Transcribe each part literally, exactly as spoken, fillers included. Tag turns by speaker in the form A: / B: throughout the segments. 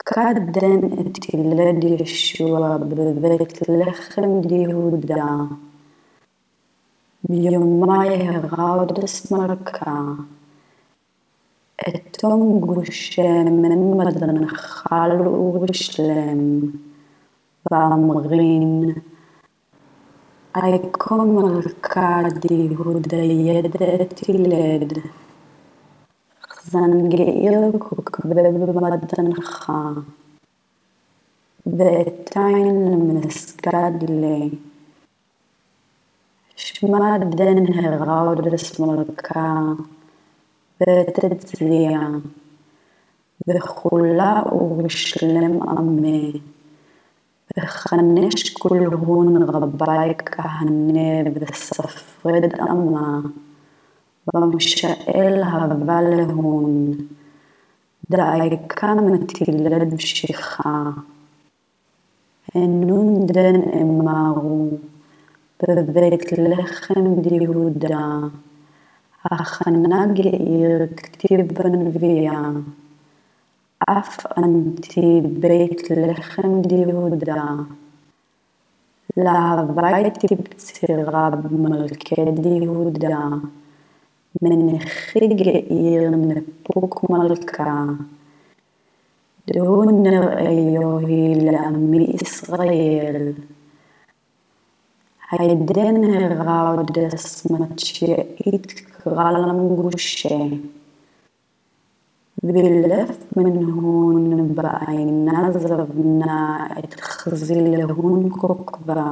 A: קדן את ילד ישוע בבית לחם יהודה, ביומי הרודס מלכה, אתום גושם מדנחל ורשלם, ואמרין, אייקו מלכה דיהודה יד את ילד, זנגיר כוכבב מדנחה, ואתיין מסגד לי, שמע דן הרודס מלכה, ותצליע, וכולה ורשלם עמי, וחנש כולהון רבי כהנה וספרד עמה, ומשאל הווה להון, דאיקה מתילד בשיחה, הנון דן אמרו, בבית לחם דיהודה, הכנה גאיר כתיב בנביאה, אף אנתי בית לחם דיהודה, להוויתי בצירה במלכי דיהודה, מנחי גאיר נפוק מלכה, דהו נראיוהי לעמי ישראל, הידן הרודס מצ'יאית קרא למגושה, ולף מנהון בעינה זבנה את חזילהון כוכבה,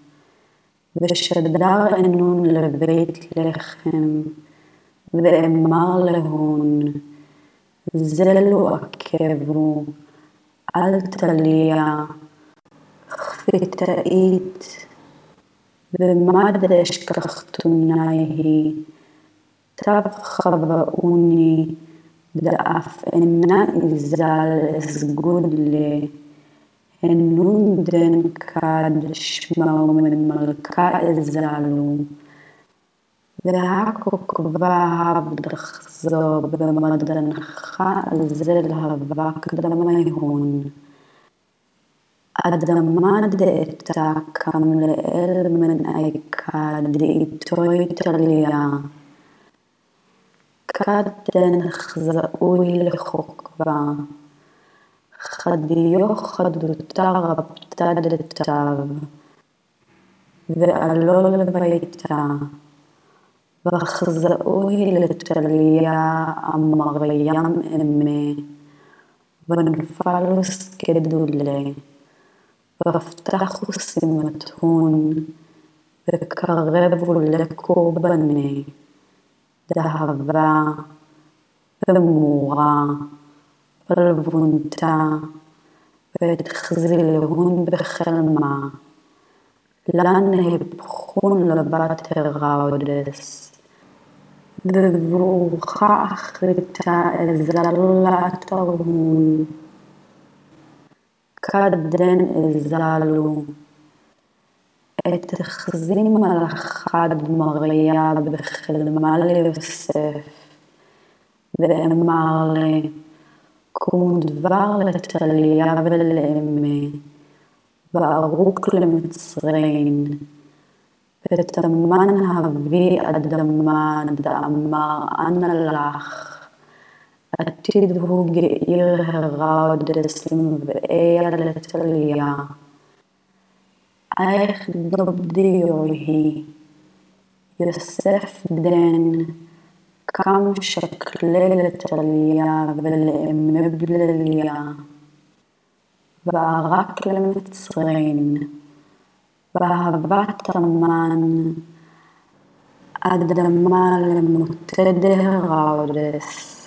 A: ושדר ענון לבית לחם, ואמר להון, זלו עקבו, אל תליה, חפיתאית, ומד אשכחתוני היא, תו חבאוני, דאף אינה איזל אסגוד לי, הנון דן כד שמעו מן מלכה איזלו, והכוכבה הבדחזו במדנחה על זל הווה קדמיהון. אדמה דאתה קם לאל מן אייקה דאיתוי תליה, קדן חזאוי לחוכבה, חדיו חדותה רבתה דתיו, ועלו לביתה, וחזאוי לתליה אמריים אמי, ונפלו סקדו לי, ופתחו סימתון, וקרבו לקורבני, דהבה, ומורה, ולבונתה, ותחזילהון בחלמה, לן הפכון לבת הרודס, וברוחה אחריתה אזלה תרהון, קדן אזלו, את חזים על אחד מריה בחלמה ליוסף, ואמר לי, קום דבר לתליה ולאמי, וארוק למצרין, ותמן הביא אדמה דאמר אנה לך, עתיד הוא גאיר הרודס למבאיה לתליה, איך דובדיו היא, יוסף דן, קם שקלה לתליה ולאמי בלליה, וערק למצרין, ואהבת המן, אדמה למותד הרודס,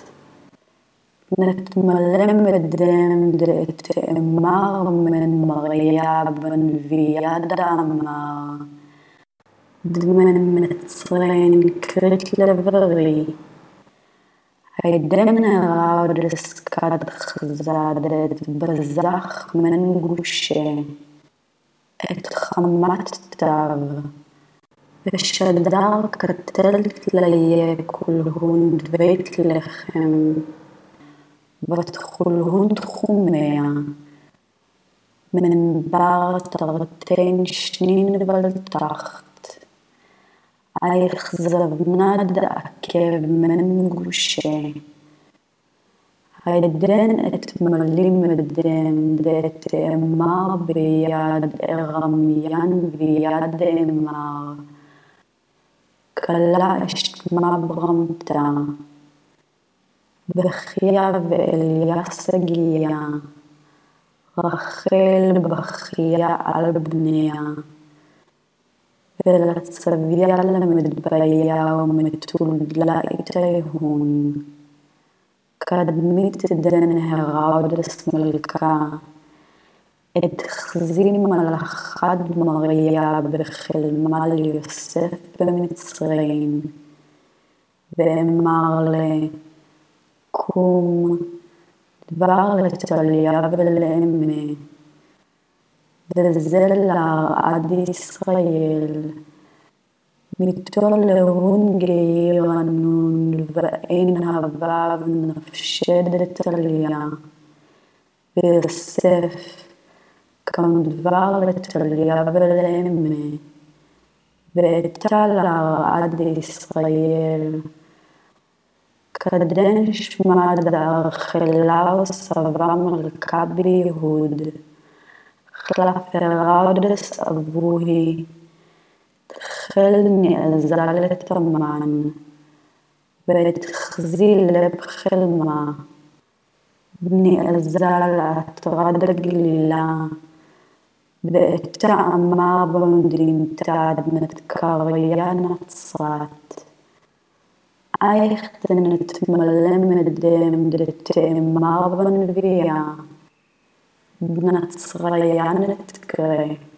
A: נתמלם בדם דאתאמר מן מריה בנביאה דאמר, דמן מצרין קרית לברי, הידן הרודס כד חזדת בזח מן גושה, את חמת תו, ושדר קטל תליה כולהון בית לחם, ותחולהון תחומיה, מן בר תרתן שנין ולתחת, איך זבנד עקב מן גושה, הידן את מלים אדם דאת אמר ביד ארמיין ויד אמר, כלה אשתמה ברמתה, בכיה ואליה סגיה, רחל בכיה על בניה, ולצביה למדביה ומתולה איתהון, קדמית דן הרודס מלכה, את חזים על אחד מריה בחלמה ליוסף במצרים, ואמר לה, קום, דבר לטליה ולאמה, וזה להרעד ישראל, מתול להון גאירנון, ואין הבב נפשדת עליה, ויוסף, כם דבר לטליה ולאמה, ואתה להרעד ישראל, כדן שמד ארכלה וסבא מלכה ביהוד, חלף הרודס אבוהי, תחל נעזל לתמן, ותחזי לב חלמה, נעזל אטרד גלילה, ואתה אמר במדינתה נתקריה נצרת, איך תנתמלא מדם דתאמר בנביאה, בנצריה נתקרא.